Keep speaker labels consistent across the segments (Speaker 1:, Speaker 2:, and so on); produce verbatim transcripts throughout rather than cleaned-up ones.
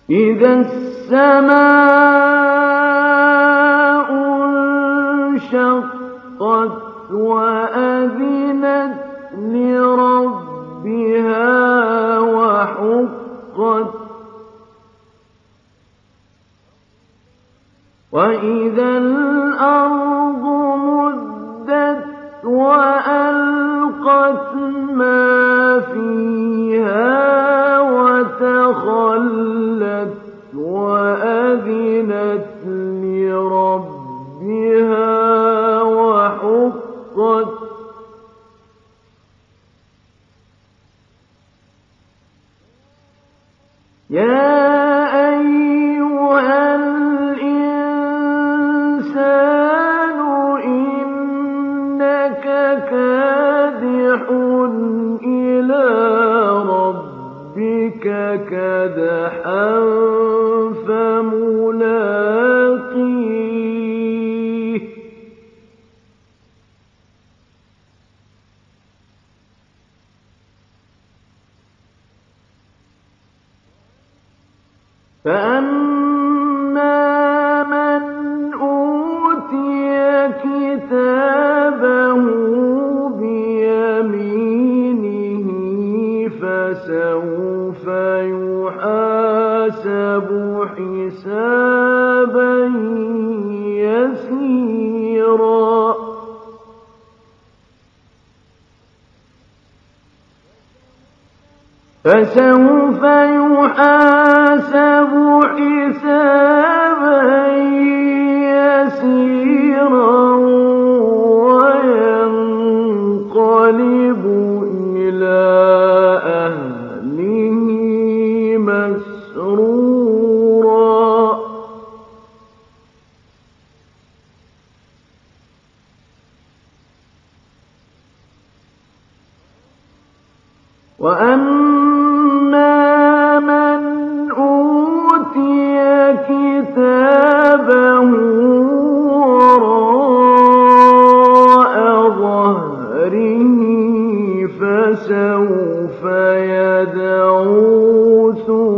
Speaker 1: إذا السماء انشقت وأذنت لربها وحقت وإذا الأرض مدت وألقت ما فيها وتخلت وأذنت لربها وحقت يا أيها الإنسان إنك كادح إلى ربك كدحا فملاقيه فأما من أوتي كتابه بيمينه فسوف يحاسب حسابا يسيرا فسوف يحاسب حسابا يسيرا وينقلب إلى أهله مسرورا وأما من أوتي كتابه وراء ظهره فسوف يدعو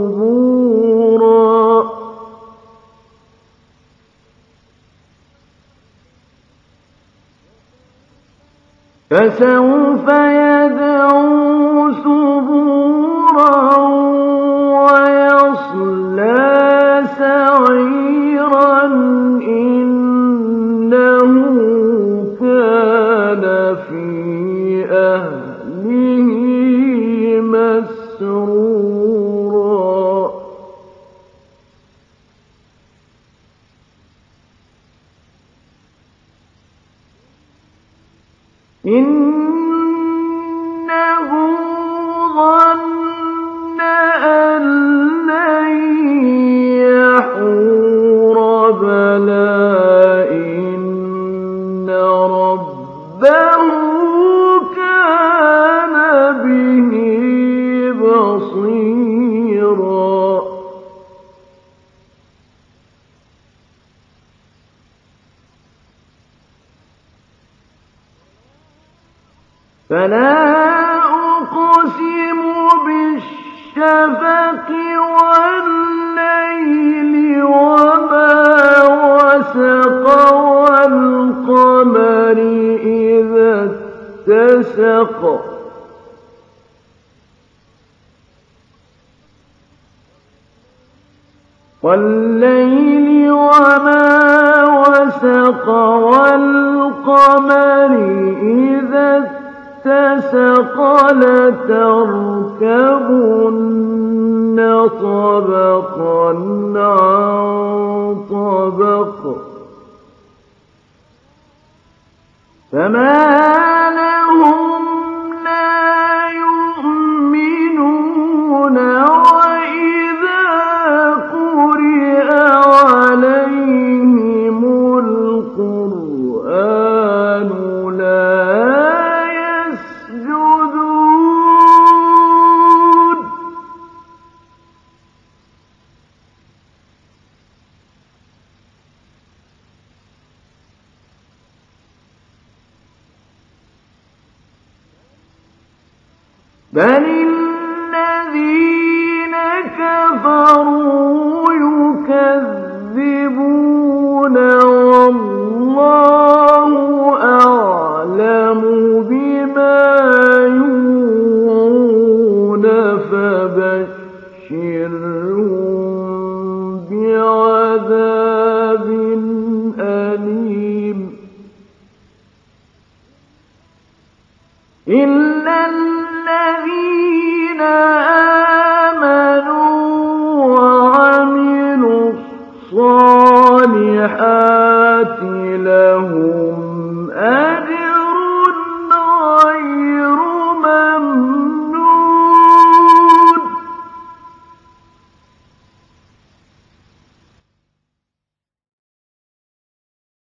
Speaker 1: ثبورا فسوف يدعو ثبورا ويصلى سعيرا إنه كان في أهله مسرورا إنه ظن أن لن يحور بلى إن ربه كان به بصيرا فلا أقسم بالشفق والليل وما وسق والقمر إذا اتسق والليل وما وسق والقمر إذا اتسق لتركبن طبقا عن طبق فما لهم لا يؤمنون وإذا قرئ عليهم القرآن لا يسجدون بل الذين كفروا فبشرهم بعذاب أليم إلا الذين آمنوا وعملوا الصالحات لهم